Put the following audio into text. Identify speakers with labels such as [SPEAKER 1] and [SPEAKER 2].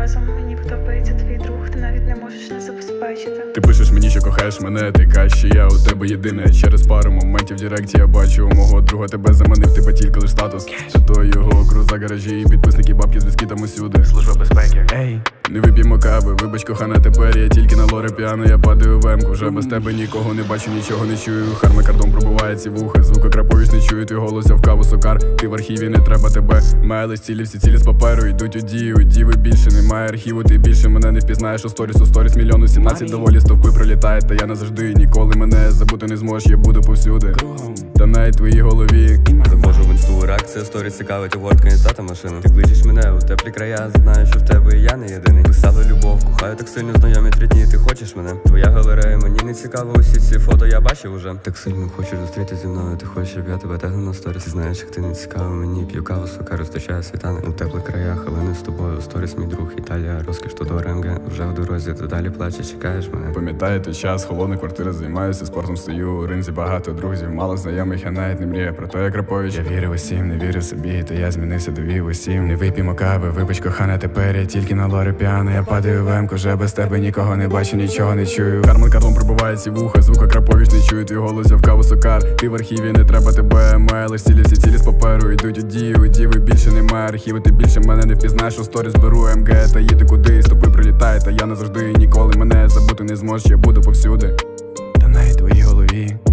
[SPEAKER 1] разом. Мені подобається твій друг, ти навіть не можеш не забезпечити.
[SPEAKER 2] Ти пишеш мені, що кохаєш мене, ти кажеш, що я у тебе єдине. Через пару моментів в директі я бачу у мого друга тебе заманив, тебе тільки лиш статус. Це той його круза гаражі, підписники, бабки, зв'язки там усюди.
[SPEAKER 3] Служба безпеки.
[SPEAKER 2] Ей, не вип'ємо кави, вибач, кохана, тепер я тільки на лоре п'яно, я падаю в емку. Вже без тебе нікого не бачу, нічого не чую. Хармикардом пробиває ці вуха, звуки Крапович не чую, твій голос я в каву сокар. Ти в архіві, не треба тебе. Мейли цілі, всі цілі з паперу, йдуть у дію, діви більше, немає архіву, ти більше мене не впізнаєш. У сторіс мільйону 17 доволі стовпи пролітають, та я назавжди ніколи мене забути не зможеш, я буду повсюди. Та навіть в твоїй голові.
[SPEAKER 4] Заходжу в інсту, реакція сторіс цікавить, обгортка інстата машина. Ти кличеш мене у теплі края, знаю, що в тебе і я не єдиний. Писали любов, кохаю так сильно, знайомі 3 дні, ти хочеш мене? Твоя галерея, мені не цікаво, усі ці фото я бачив уже. Так сильно хочеш зустріти зі мною, ти хочеш, щоб я тебе тегнув на сторіс. Ти знаєш, як ти не цікаво мені, п'ю каву, сука, розточаю світанок. У теплих краях, але не з тобою, сторіс мій друг, Італія, розкіш то до РМГ. Вже в дорозі, ти далі плачеш, чекаєш мене.
[SPEAKER 2] Пам'ятаю той час, холодна квартира, займаюся спортом, стою у ринзі, багато друзів, мало знайомих, я навіть не мрію про те, як Крапович. Я вірив усім, не вірив собі, то я змінився, довів усім. Не вип'ємо кави, вибач, кохана, тепер я тільки на лоре п'яно, я падаю в емку, вже без тебе нікого не бачу, нічого не чую. Хармикардом пробиває ці вуха, звука Крапович не чую, твій голос я в каву сокар. Ти в архіві, не треба тебе, мейли цілі, всі цілі з паперу, йдуть у дію, діви більше немає архіву, ти більше мене не впізнаєш, у сторіс беру МГ, та їде куди, стопи прилітає, та я назавжди ніколи мене забути не зможеш, я буду повсюди. Та навіть в твоїй голові.